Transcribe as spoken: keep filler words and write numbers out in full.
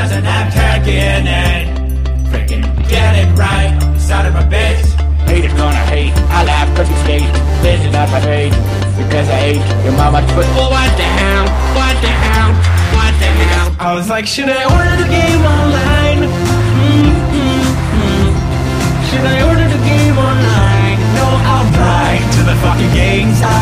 doesn't have turkey in it. Freaking get it right, son of a bitch. Haters gonna hate, I laugh cause you skate. Listen up, I hate, because I ate your mama's foot. Oh, what the hell, what the hell, what the hell. I was like, should I order the game online?